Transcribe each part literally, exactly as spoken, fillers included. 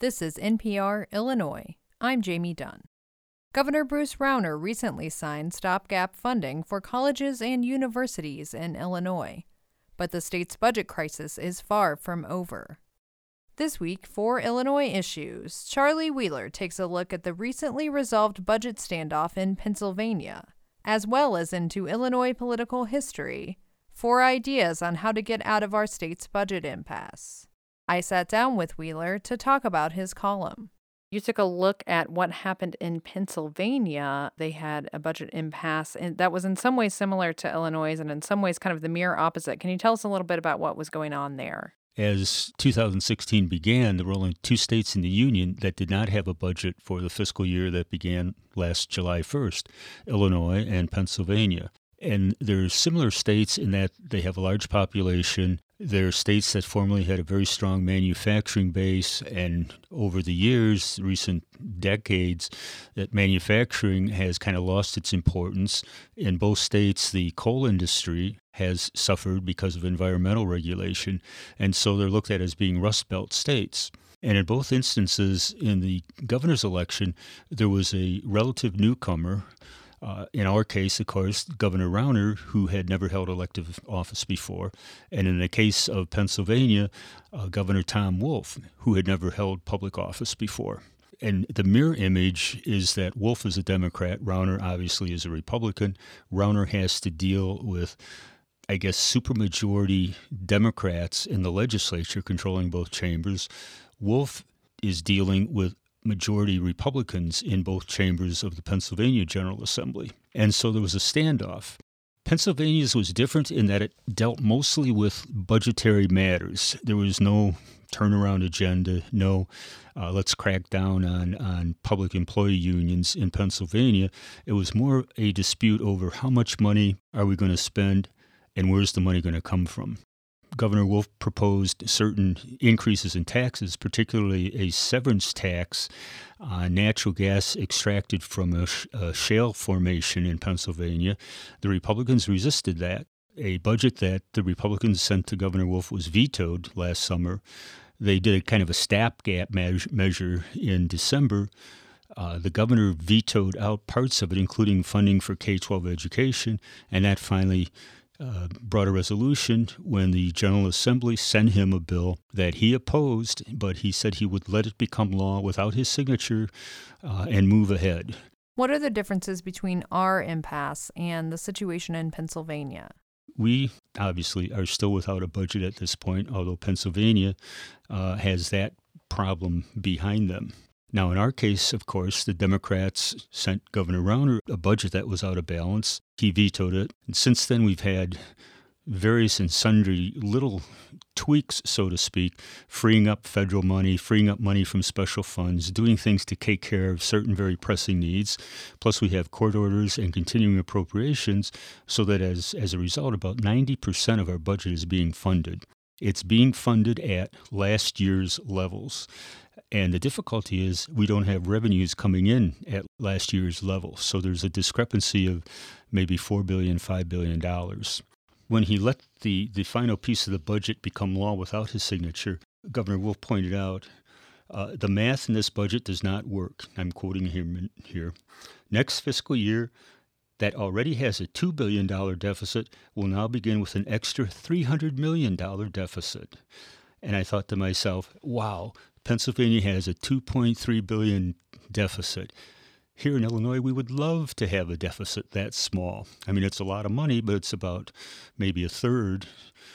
This is N P R Illinois. I'm Jamie Dunn. Governor Bruce Rauner recently signed stopgap funding for colleges and universities in Illinois, but the state's budget crisis is far from over. This week, for Illinois Issues, Charlie Wheeler takes a look at the recently resolved budget standoff in Pennsylvania, as well as into Illinois political history, for ideas on how to get out of our state's budget impasse. I sat down with Wheeler to talk about his column. You took a look at what happened in Pennsylvania. They had a budget impasse, and that was in some ways similar to Illinois and in some ways kind of the mirror opposite. Can you tell us a little bit about what was going on there? As two thousand sixteen began, there were only two states in the union that did not have a budget for the fiscal year that began last July first, Illinois and Pennsylvania. And they're similar states in that they have a large population. They're states that formerly had a very strong manufacturing base, and over the years, recent decades, that manufacturing has kind of lost its importance. In both states, the coal industry has suffered because of environmental regulation, and so they're looked at as being Rust Belt states. And in both instances, in the governor's election, there was a relative newcomer. Uh, in our case, of course, Governor Rauner, who had never held elective office before. And in the case of Pennsylvania, uh, Governor Tom Wolf, who had never held public office before. And the mirror image is that Wolf is a Democrat. Rauner obviously is a Republican. Rauner has to deal with, I guess, supermajority Democrats in the legislature controlling both chambers. Wolf is dealing with majority Republicans in both chambers of the Pennsylvania General Assembly. And so there was a standoff. Pennsylvania's was different in that it dealt mostly with budgetary matters. There was no turnaround agenda, no uh, let's crack down on, on public employee unions in Pennsylvania. It was more a dispute over how much money are we going to spend and where's the money going to come from. Governor Wolf proposed certain increases in taxes, particularly a severance tax on natural gas extracted from a, sh- a shale formation in Pennsylvania. The Republicans resisted that. A budget that the Republicans sent to Governor Wolf was vetoed last summer. They did a kind of a stopgap me- measure in December. Uh, the governor vetoed out parts of it, including funding for K twelve education, and that finally Uh, brought a resolution when the General Assembly sent him a bill that he opposed, but he said he would let it become law without his signature uh, and move ahead. What are the differences between our impasse and the situation in Pennsylvania? We obviously are still without a budget at this point, although Pennsylvania uh, has that problem behind them. Now, in our case, of course, the Democrats sent Governor Rauner a budget that was out of balance. He vetoed it. And since then, we've had various and sundry little tweaks, so to speak, freeing up federal money, freeing up money from special funds, doing things to take care of certain very pressing needs. Plus, we have court orders and continuing appropriations so that as, as a result, about ninety percent of our budget is being funded. It's being funded at last year's levels. And the difficulty is we don't have revenues coming in at last year's level. So there's a discrepancy of maybe four billion dollars, five billion dollars. When he let the, the final piece of the budget become law without his signature, Governor Wolf pointed out, uh, the math in this budget does not work. I'm quoting him here. Next fiscal year, that already has a two billion dollars deficit will now begin with an extra three hundred million dollars deficit. And I thought to myself, wow, Pennsylvania has a two point three billion dollars deficit. Here in Illinois, we would love to have a deficit that small. I mean, it's a lot of money, but it's about maybe a third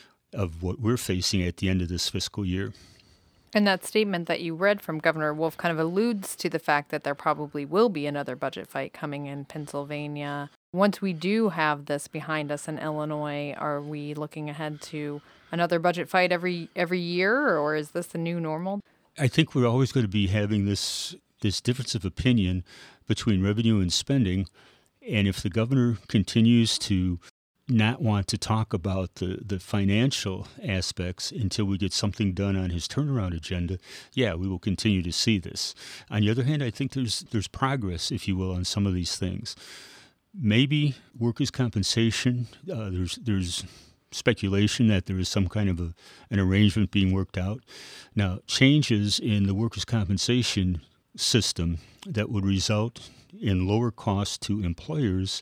of what we're facing at the end of this fiscal year. And that statement that you read from Governor Wolf kind of alludes to the fact that there probably will be another budget fight coming in Pennsylvania. Once we do have this behind us in Illinois, are we looking ahead to another budget fight every every year, or is this the new normal? I think we're always going to be having this this difference of opinion between revenue and spending. And if the governor continues to not want to talk about the, the financial aspects until we get something done on his turnaround agenda, yeah, we will continue to see this. On the other hand, I think there's there's progress, if you will, on some of these things. Maybe workers' compensation, uh, there's there's speculation that there is some kind of a, an arrangement being worked out. Now, changes in the workers' compensation system that would result in lower costs to employers,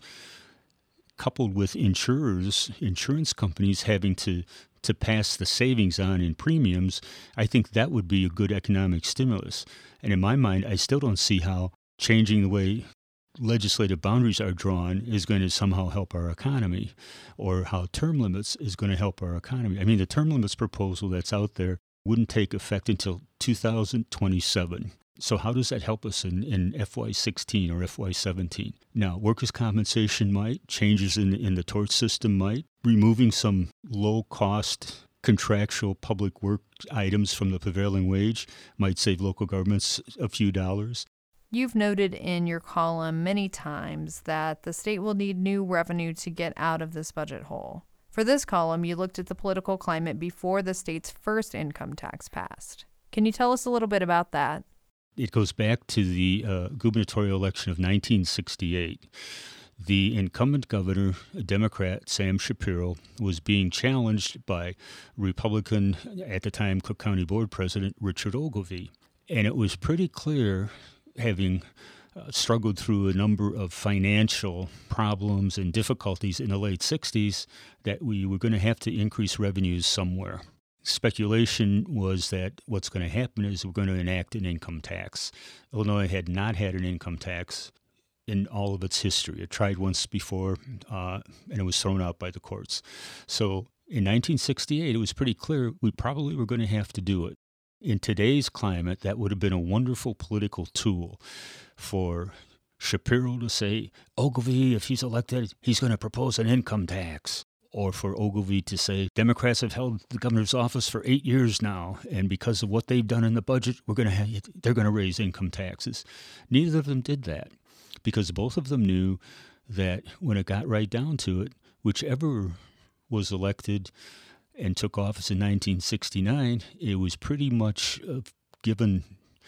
coupled with insurers, insurance companies having to, to pass the savings on in premiums, I think that would be a good economic stimulus. And in my mind, I still don't see how changing the way legislative boundaries are drawn is going to somehow help our economy, or how term limits is going to help our economy. I mean, the term limits proposal that's out there wouldn't take effect until two thousand twenty-seven. So how does that help us in, in F Y sixteen or F Y seventeen? Now, workers' compensation might, changes in, in the tort system might, removing some low-cost contractual public work items from the prevailing wage might save local governments a few dollars. You've noted in your column many times that the state will need new revenue to get out of this budget hole. For this column, you looked at the political climate before the state's first income tax passed. Can you tell us a little bit about that? It goes back to the uh, gubernatorial election of nineteen sixty-eight. The incumbent governor, a Democrat, Sam Shapiro, was being challenged by Republican, at the time, Cook County Board President Richard Ogilvie. And it was pretty clear, having uh, struggled through a number of financial problems and difficulties in the late sixties, that we were going to have to increase revenues somewhere. Speculation was that what's going to happen is we're going to enact an income tax. Illinois had not had an income tax in all of its history. It tried once before, uh, and it was thrown out by the courts. So in nineteen sixty-eight, it was pretty clear we probably were going to have to do it. In today's climate, that would have been a wonderful political tool for Shapiro to say, Ogilvie, if he's elected, he's going to propose an income tax. Or for Ogilvie to say, Democrats have held the governor's office for eight years now, and because of what they've done in the budget, we're going to have, they're going to raise income taxes. Neither of them did that, because both of them knew that when it got right down to it, whichever was elected and took office in nineteen sixty-nine, it was pretty much a given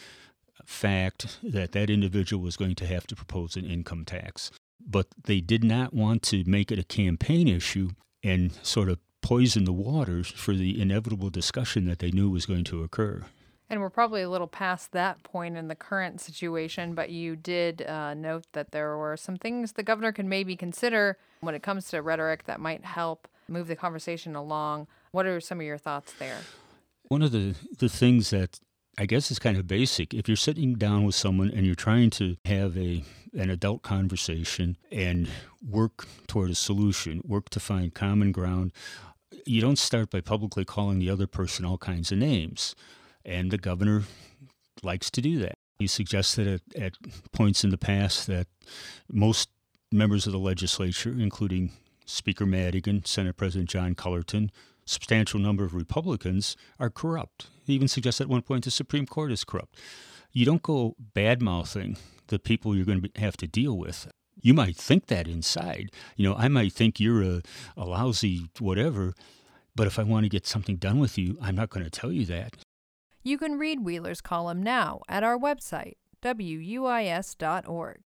fact that that individual was going to have to propose an income tax. But they did not want to make it a campaign issue and sort of poison the waters for the inevitable discussion that they knew was going to occur. And we're probably a little past that point in the current situation, but you did uh, note that there were some things the governor can maybe consider when it comes to rhetoric that might help move the conversation along. What are some of your thoughts there? One of the, the things that I guess is kind of basic, if you're sitting down with someone and you're trying to have a an adult conversation and work toward a solution, work to find common ground, you don't start by publicly calling the other person all kinds of names. And the governor likes to do that. He suggested at, at points in the past that most members of the legislature, including Speaker Madigan, Senate President John Cullerton, substantial number of Republicans, are corrupt. He even suggested at one point the Supreme Court is corrupt. You don't go bad-mouthing the people you're going to have to deal with. You might think that inside. You know, I might think you're a, a lousy whatever, but if I want to get something done with you, I'm not going to tell you that. You can read Wheeler's column now at our website, W U I S dot org.